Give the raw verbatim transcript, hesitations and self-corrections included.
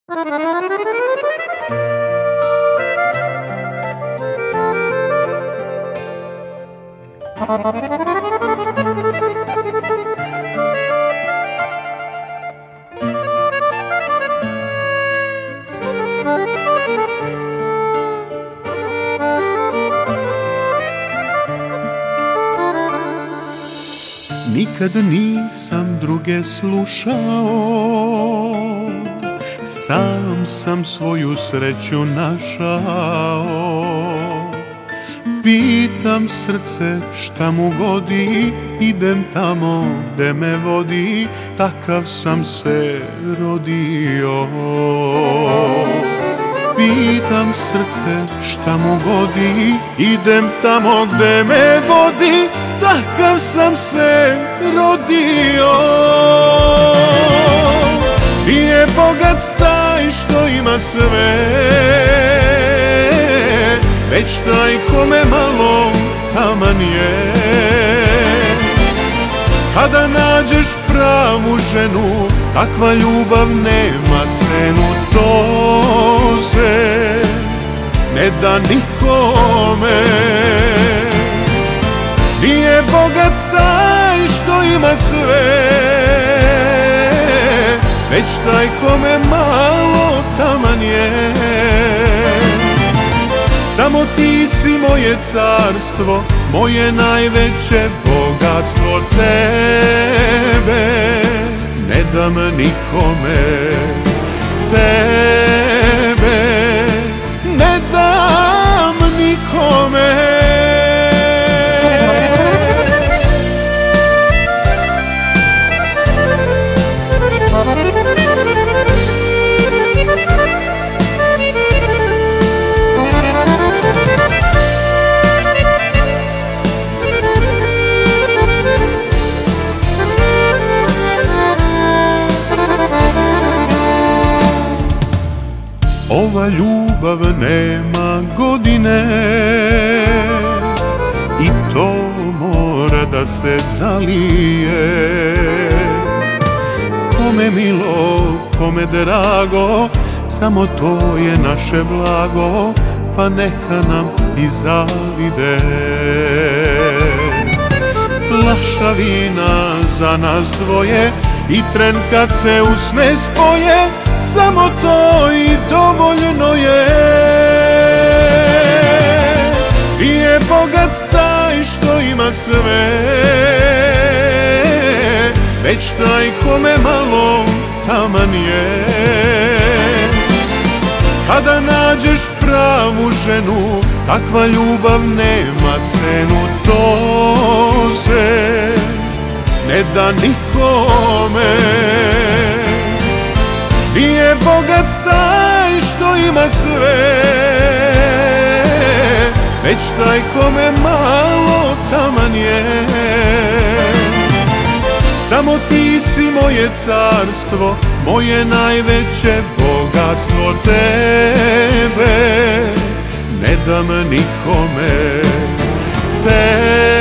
Nikad nisam druge slušao, sam sam svoju sreću našao. Pitam srce šta mu godi, idem tamo gde me vodi, takav sam se rodio. Pitam srce šta mu godi, idem tamo gde me vodi, takav sam se rodio. Nije bogat taj što ima sve, već taj kome malo taman je. Kada nađeš pravu ženu, takva ljubav nema cenu. To se ne da nikome. Nije bogat taj što ima sve, već taj kome malo taman je. Samo ti si moje carstvo, moje najveće bogatstvo. Tebe ne dam nikome, tebe ne dam nikome. Ova ljubav nema godine i to mora da se zalije. Kome milo, kome drago, samo to je naše blago, pa neka nam i zavide. Flaša vina za nas dvoje i tren kad se usme spoje, samo to i dovoljno je. Nije bogat taj što ima sve, već taj kome malo taman je. Kada nađeš pravu ženu, takva ljubav nema cenu. To se ne da nikome. Nije bogat taj što ima sve, već taj kome malo taman je. Samo ti si moje carstvo, moje najveće bogatstvo. Tebe ne dam nikome, tebe